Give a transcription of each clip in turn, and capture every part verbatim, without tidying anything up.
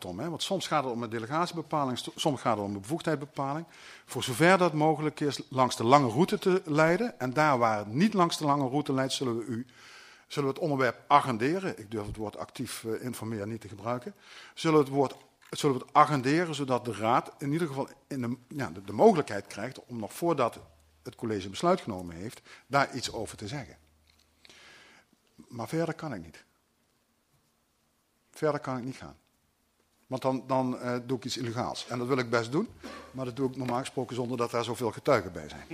het om. Hè? Want soms gaat het om een delegatiebepaling, soms gaat het om een bevoegdheidsbepaling. Voor zover dat mogelijk is langs de lange route te leiden. En daar waar het niet langs de lange route leidt, zullen we, u, zullen we het onderwerp agenderen. Ik durf het woord actief uh, informeren niet te gebruiken. Zullen we het woord zullen we het agenderen, zodat de Raad in ieder geval in de, ja, de, de mogelijkheid krijgt om nog voordat het college besluit genomen heeft, daar iets over te zeggen. Maar verder kan ik niet. Verder kan ik niet gaan. Want dan, dan uh, doe ik iets illegaals. En dat wil ik best doen, maar dat doe ik normaal gesproken zonder dat daar zoveel getuigen bij zijn.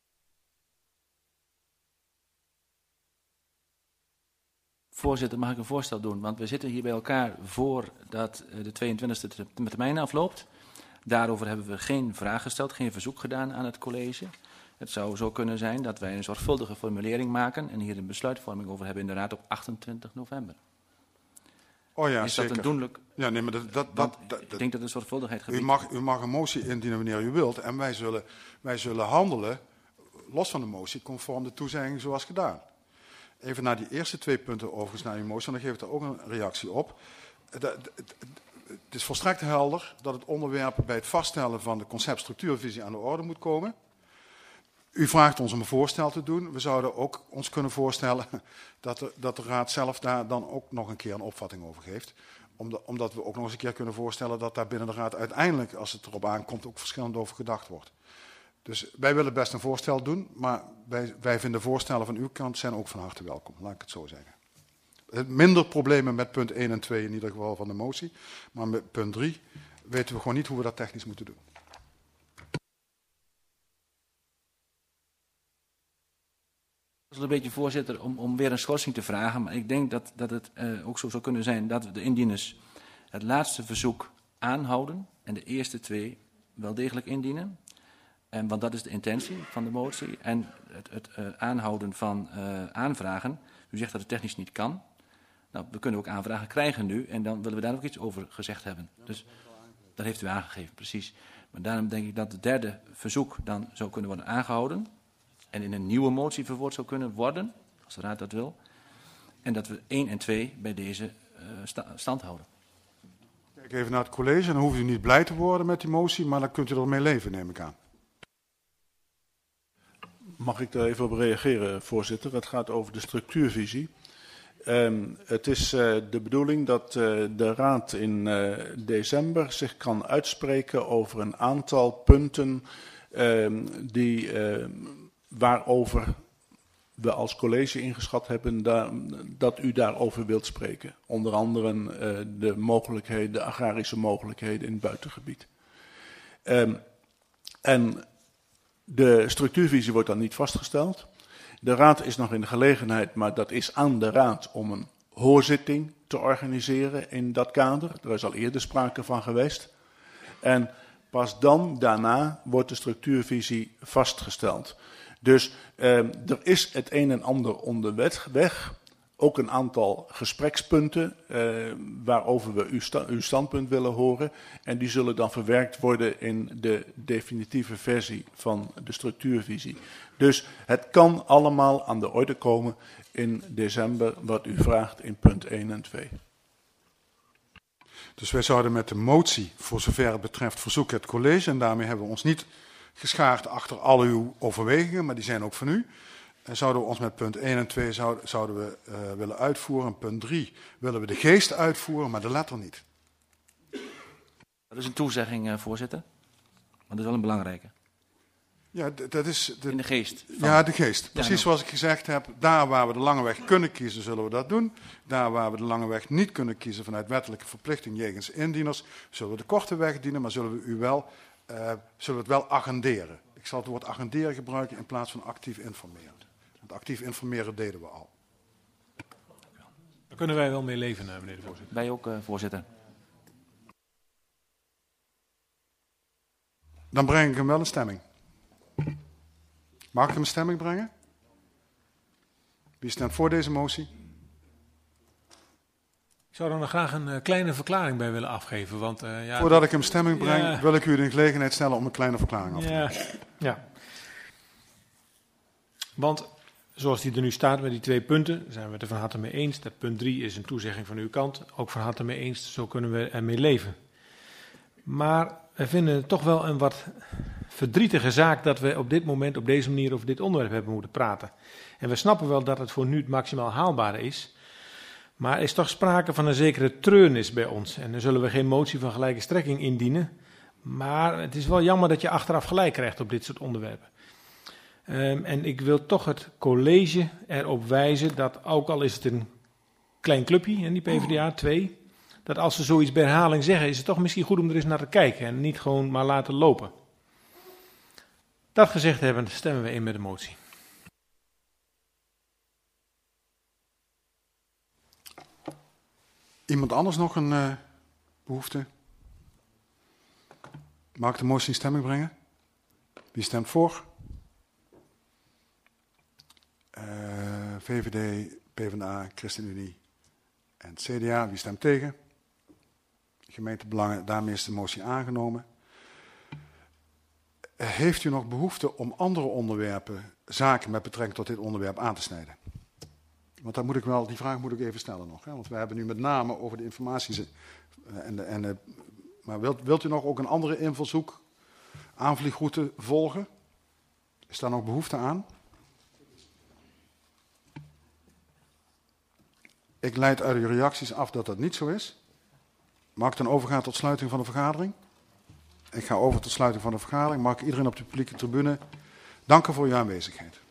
Voorzitter, mag ik een voorstel doen? Want we zitten hier bij elkaar voordat de tweeëntwintigste termijn afloopt. Daarover hebben we geen vraag gesteld, geen verzoek gedaan aan het college. Het zou zo kunnen zijn dat wij een zorgvuldige formulering maken en hier een besluitvorming over hebben in de Raad op achtentwintig november. Oh ja, is zeker. dat een doenlijk? Ja, nee, maar dat, dat, dat, dat, ik denk dat de zorgvuldigheid gebied. U mag, u mag een motie indienen wanneer u wilt en wij zullen, wij zullen handelen, los van de motie, conform de toezegging zoals gedaan. Even naar die eerste twee punten overigens naar uw motie, en dan geef ik daar ook een reactie op. Het is volstrekt helder dat het onderwerp bij het vaststellen van de conceptstructuurvisie aan de orde moet komen. U vraagt ons om een voorstel te doen. We zouden ook ons kunnen voorstellen dat de, dat de Raad zelf daar dan ook nog een keer een opvatting over geeft. Omdat we ook nog eens een keer kunnen voorstellen dat daar binnen de Raad uiteindelijk, als het erop aankomt, ook verschillend over gedacht wordt. Dus wij willen best een voorstel doen, maar wij, wij vinden voorstellen van uw kant zijn ook van harte welkom, laat ik het zo zeggen. Minder problemen met punt één en twee in ieder geval van de motie, maar met punt drie weten we gewoon niet hoe we dat technisch moeten doen. Dat is een beetje, voorzitter, om, om weer een schorsing te vragen, maar ik denk dat, dat het uh, ook zo zou kunnen zijn dat de indieners het laatste verzoek aanhouden en de eerste twee wel degelijk indienen. En, want dat is de intentie van de motie. En het, het uh, aanhouden van uh, aanvragen. U zegt dat het technisch niet kan. Nou, we kunnen ook aanvragen krijgen nu. En dan willen we daar ook iets over gezegd hebben. Dus dat heeft u aangegeven, precies. Maar daarom denk ik dat het derde verzoek dan zou kunnen worden aangehouden. En in een nieuwe motie verwoord zou kunnen worden. Als de Raad dat wil. En dat we één en twee bij deze uh, sta stand houden. Kijk even naar het college. Dan hoeft u niet blij te worden met die motie. Maar dan kunt u ermee leven, neem ik aan. Mag ik daar even op reageren, voorzitter? Het gaat over de structuurvisie. Um, het is uh, de bedoeling dat uh, de Raad in uh, december zich kan uitspreken over een aantal punten uh, die, uh, waarover we als college ingeschat hebben da dat u daarover wilt spreken. Onder andere uh, de mogelijkheden, de agrarische mogelijkheden in het buitengebied. Um, en de structuurvisie wordt dan niet vastgesteld. De Raad is nog in de gelegenheid, maar dat is aan de Raad om een hoorzitting te organiseren in dat kader. Er is al eerder sprake van geweest. En pas dan, daarna, wordt de structuurvisie vastgesteld. Dus eh, er is het een en ander onderweg. Ook een aantal gesprekspunten eh, waarover we uw, sta uw standpunt willen horen. En die zullen dan verwerkt worden in de definitieve versie van de structuurvisie. Dus het kan allemaal aan de orde komen in december wat u vraagt in punt één en twee. Dus wij zouden met de motie, voor zover het betreft, verzoeken het college. En daarmee hebben we ons niet geschaard achter al uw overwegingen, maar die zijn ook van u. En zouden we ons met punt één en twee zouden, zouden we uh, willen uitvoeren. En punt drie willen we de geest uitvoeren, maar de letter niet. Dat is een toezegging, uh, voorzitter. Maar dat is wel een belangrijke. Ja, dat is... De, in de geest. Van... Ja, de geest. Precies ja, nou. zoals ik gezegd heb. Daar waar we de lange weg kunnen kiezen, zullen we dat doen. Daar waar we de lange weg niet kunnen kiezen vanuit wettelijke verplichting jegens indieners, zullen we de korte weg dienen, maar zullen we u wel, uh, zullen we het wel agenderen. Ik zal het woord agenderen gebruiken in plaats van actief informeren. Want actief informeren deden we al. Daar kunnen wij wel mee leven, meneer de voorzitter. Wij ook, uh, voorzitter. Dan breng ik hem wel een stemming. Mag ik hem een stemming brengen? Wie stemt voor deze motie? Ik zou er nog graag een uh, kleine verklaring bij willen afgeven. Want, uh, ja, Voordat ik hem stemming breng, ja. wil ik u de gelegenheid stellen om een kleine verklaring af te ja. geven. Ja. Want zoals die er nu staat met die twee punten, zijn we het er van harte mee eens. Dat punt drie is een toezegging van uw kant, ook van harte mee eens. Zo kunnen we ermee leven. Maar we vinden het toch wel een wat verdrietige zaak dat we op dit moment op deze manier over dit onderwerp hebben moeten praten. En we snappen wel dat het voor nu het maximaal haalbare is. Maar er is toch sprake van een zekere treurnis bij ons. En dan zullen we geen motie van gelijke strekking indienen. Maar het is wel jammer dat je achteraf gelijk krijgt op dit soort onderwerpen. Um, en ik wil toch het college erop wijzen dat, ook al is het een klein clubje, in die P v d A, twee, dat als ze zoiets bij herhaling zeggen, is het toch misschien goed om er eens naar te kijken en niet gewoon maar laten lopen. Dat gezegd hebben, stemmen we in met de motie. Iemand anders nog een uh, behoefte? Mag ik de motie in stemming brengen? Wie stemt voor? Uh, V V D, PvdA, ChristenUnie en het C D A. Wie stemt tegen? Gemeentebelangen, daarmee is de motie aangenomen. Heeft u nog behoefte om andere onderwerpen, zaken met betrekking tot dit onderwerp aan te snijden? Want dat moet ik wel, die vraag moet ik even stellen nog. Hè? Want we hebben nu met name over de informatie. En de, en de, maar wilt, wilt u nog ook een andere invalshoek, aanvliegroute volgen? Is daar nog behoefte aan? Ik leid uit uw reacties af dat dat niet zo is. Mag ik dan overgaan tot sluiting van de vergadering? Ik ga over tot sluiting van de vergadering. Mag ik iedereen op de publieke tribune danken voor uw aanwezigheid.